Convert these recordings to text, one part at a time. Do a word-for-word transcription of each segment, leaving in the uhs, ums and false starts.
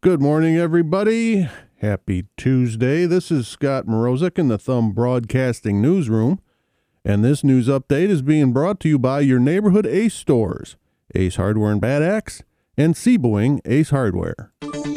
Good morning, everybody. Happy Tuesday. This is Scott Mrozek in the Thumb Broadcasting Newsroom, and this news update is being brought to you by your neighborhood Ace stores, Ace Hardware and Bad Axe, and Seaboing Ace Hardware.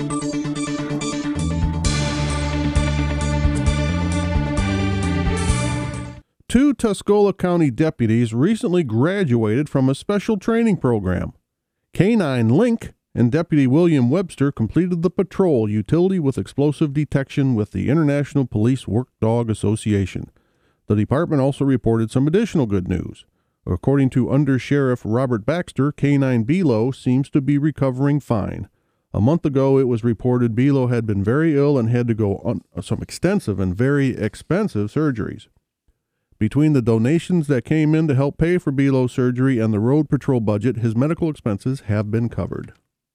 Two Tuscola County deputies recently graduated from a special training program. K nine Link and Deputy William Webster completed the patrol utility with explosive detection with the International Police Work Dog Association. The department also reported some additional good news. According to Under Sheriff Robert Baxter, K nine Belo seems to be recovering fine. A month ago, it was reported Belo had been very ill and had to go on some extensive and very expensive surgeries. Between the donations that came in to help pay for Belo's surgery and the road patrol budget, his medical expenses have been covered.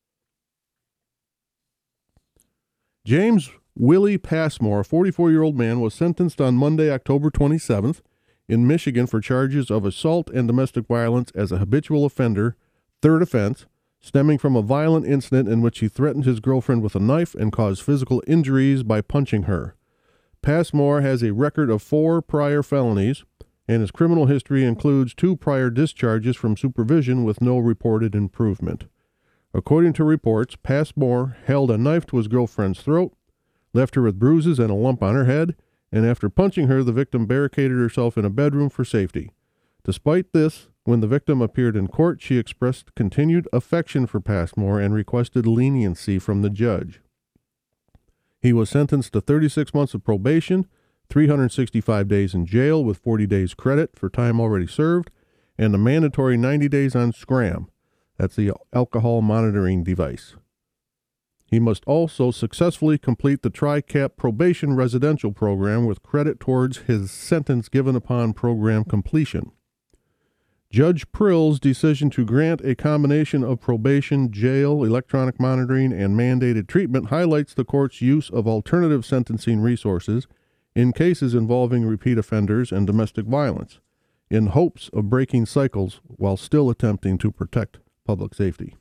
James Willie Passmore, a forty-four-year-old man, was sentenced on Monday, October twenty-seventh, in Michigan for charges of assault and domestic violence as a habitual offender, third offense, stemming from a violent incident in which he threatened his girlfriend with a knife and caused physical injuries by punching her. Passmore has a record of four prior felonies, and his criminal history includes two prior discharges from supervision with no reported improvement. According to reports, Passmore held a knife to his girlfriend's throat, left her with bruises and a lump on her head, and after punching her, the victim barricaded herself in a bedroom for safety. Despite this, when the victim appeared in court, she expressed continued affection for Passmore and requested leniency from the judge. He was sentenced to thirty-six months of probation, three hundred sixty-five days in jail with forty days credit for time already served, and a mandatory ninety days on SCRAM. That's the alcohol monitoring device. He must also successfully complete the TRICAP probation residential program with credit towards his sentence given upon program completion. Judge Prill's decision to grant a combination of probation, jail, electronic monitoring, and mandated treatment highlights the court's use of alternative sentencing resources in cases involving repeat offenders and domestic violence, in hopes of breaking cycles while still attempting to protect public safety.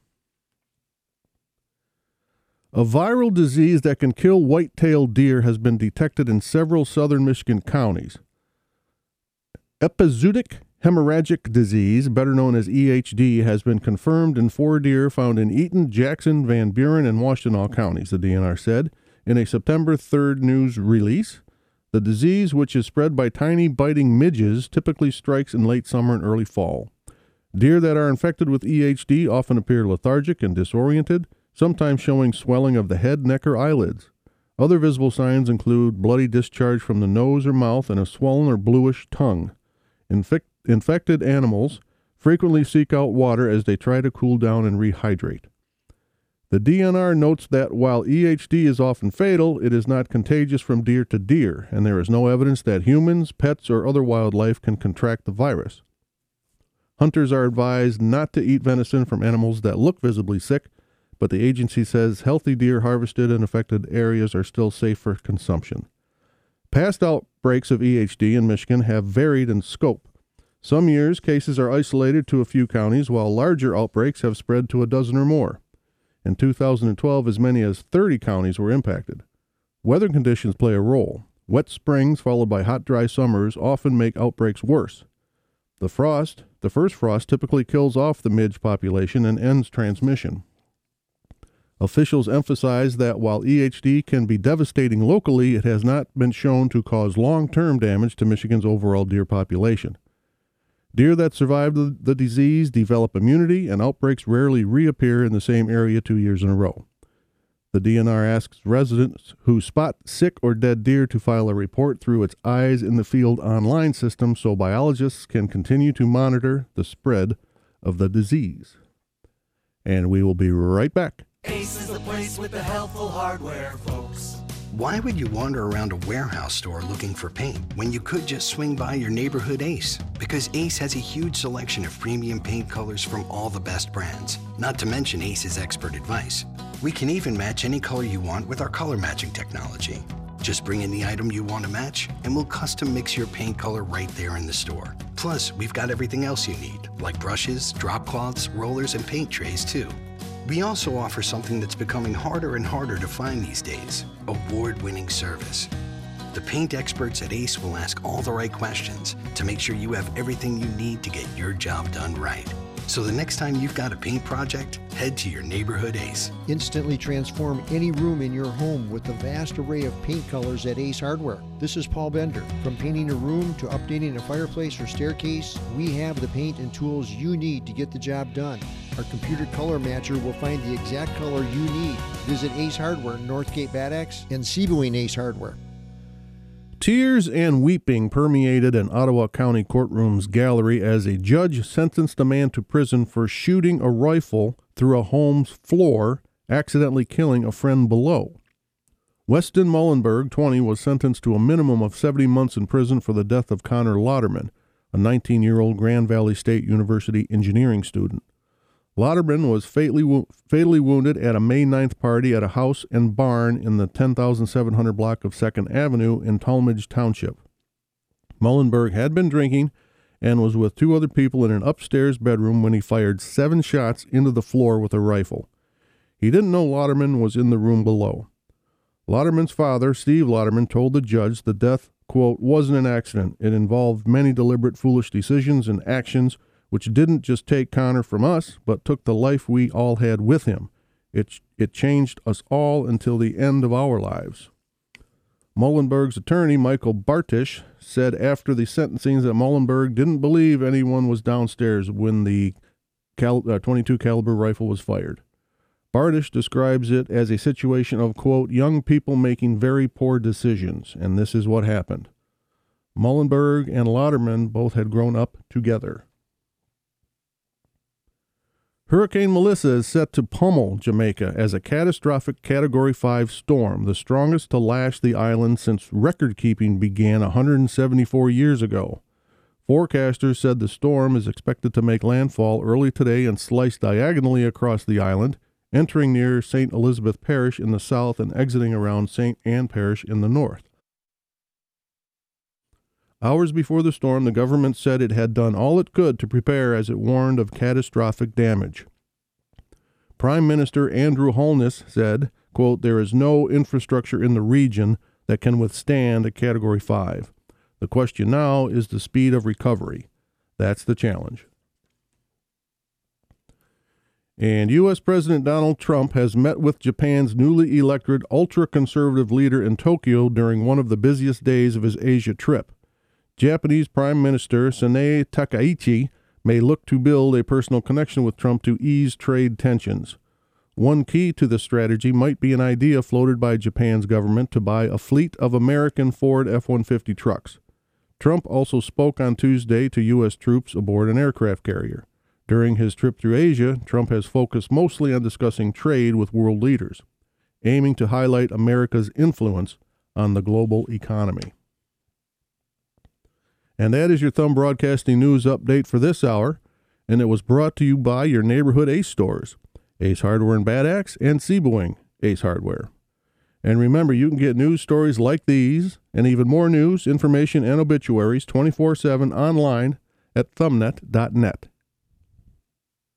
A viral disease that can kill white-tailed deer has been detected in several southern Michigan counties. Epizootic hemorrhagic disease, better known as E H D, has been confirmed in four deer found in Eaton, Jackson, Van Buren, and Washtenaw counties, the D N R said in a September third news release. The disease, which is spread by tiny biting midges, typically strikes in late summer and early fall. Deer that are infected with E H D often appear lethargic and disoriented, sometimes showing swelling of the head, neck, or eyelids. Other visible signs include bloody discharge from the nose or mouth and a swollen or bluish tongue. Infec- infected animals frequently seek out water as they try to cool down and rehydrate. The D N R notes that while E H D is often fatal, it is not contagious from deer to deer, and there is no evidence that humans, pets, or other wildlife can contract the virus. Hunters are advised not to eat venison from animals that look visibly sick, but the agency says healthy deer harvested in affected areas are still safe for consumption. Past outbreaks of E H D in Michigan have varied in scope. Some years, cases are isolated to a few counties, while larger outbreaks have spread to a dozen or more. In two thousand twelve, as many as thirty counties were impacted. Weather conditions play a role. Wet springs followed by hot, dry summers often make outbreaks worse. The frost, the first frost, typically kills off the midge population and ends transmission. Officials emphasize that while E H D can be devastating locally, it has not been shown to cause long-term damage to Michigan's overall deer population. Deer that survive the, the disease develop immunity, and outbreaks rarely reappear in the same area two years in a row. The D N R asks residents who spot sick or dead deer to file a report through its Eyes in the Field online system so biologists can continue to monitor the spread of the disease. And we will be right back. Ace is the place with the helpful hardware, folks. Why would you wander around a warehouse store looking for paint when you could just swing by your neighborhood Ace? Because Ace has a huge selection of premium paint colors from all the best brands, not to mention Ace's expert advice. We can even match any color you want with our color matching technology. Just bring in the item you want to match, and we'll custom mix your paint color right there in the store. Plus, we've got everything else you need, like brushes, drop cloths, rollers, and paint trays too. We also offer something that's becoming harder and harder to find these days, award-winning service. The paint experts at Ace will ask all the right questions to make sure you have everything you need to get your job done right. So the next time you've got a paint project, head to your neighborhood Ace. Instantly transform any room in your home with the vast array of paint colors at Ace Hardware. This is Paul Bender. From painting a room to updating a fireplace or staircase, we have the paint and tools you need to get the job done. Our computer color matcher will find the exact color you need. Visit Ace Hardware, Northgate Bad Axe, and Seaboing Ace Hardware. Tears and weeping permeated an Ottawa County courtroom's gallery as a judge sentenced a man to prison for shooting a rifle through a home's floor, accidentally killing a friend below. Weston Mullenberg, twenty, was sentenced to a minimum of seventy months in prison for the death of Connor Lauderman, a nineteen-year-old Grand Valley State University engineering student. Lauderman was fatally, wo- fatally wounded at a May ninth party at a house and barn in the ten thousand seven hundred block of second Avenue in Talmadge Township. Mullenberg had been drinking and was with two other people in an upstairs bedroom when he fired seven shots into the floor with a rifle. He didn't know Lauderman was in the room below. Lauderman's father, Steve Lauderman, told the judge the death, quote, wasn't an accident. It involved many deliberate foolish decisions and actions which didn't just take Connor from us, but took the life we all had with him. It, it changed us all until the end of our lives. Mullenberg's attorney, Michael Bartish, said after the sentencing that Mullenberg didn't believe anyone was downstairs when the cal- uh, twenty-two caliber rifle was fired. Bartish describes it as a situation of, quote, young people making very poor decisions, and this is what happened. Mullenberg and Lauderman both had grown up together. Hurricane Melissa is set to pummel Jamaica as a catastrophic Category five storm, the strongest to lash the island since record-keeping began one hundred seventy-four years ago. Forecasters said the storm is expected to make landfall early today and slice diagonally across the island, entering near Saint Elizabeth Parish in the south and exiting around Saint Anne Parish in the north. Hours before the storm, the government said it had done all it could to prepare as it warned of catastrophic damage. Prime Minister Andrew Holness said, quote, there is no infrastructure in the region that can withstand a Category five. The question now is the speed of recovery. That's the challenge. And U S President Donald Trump has met with Japan's newly elected ultra-conservative leader in Tokyo during one of the busiest days of his Asia trip. Japanese Prime Minister Sanae Takaichi may look to build a personal connection with Trump to ease trade tensions. One key to the strategy might be an idea floated by Japan's government to buy a fleet of American Ford F one fifty trucks. Trump also spoke on Tuesday to U S troops aboard an aircraft carrier. During his trip through Asia, Trump has focused mostly on discussing trade with world leaders, aiming to highlight America's influence on the global economy. And that is your Thumb Broadcasting News update for this hour, and it was brought to you by your neighborhood Ace stores, Ace Hardware and Bad Axe, and Seaboing Ace Hardware. And remember, you can get news stories like these, and even more news, information, and obituaries twenty-four seven online at thumbnet dot net.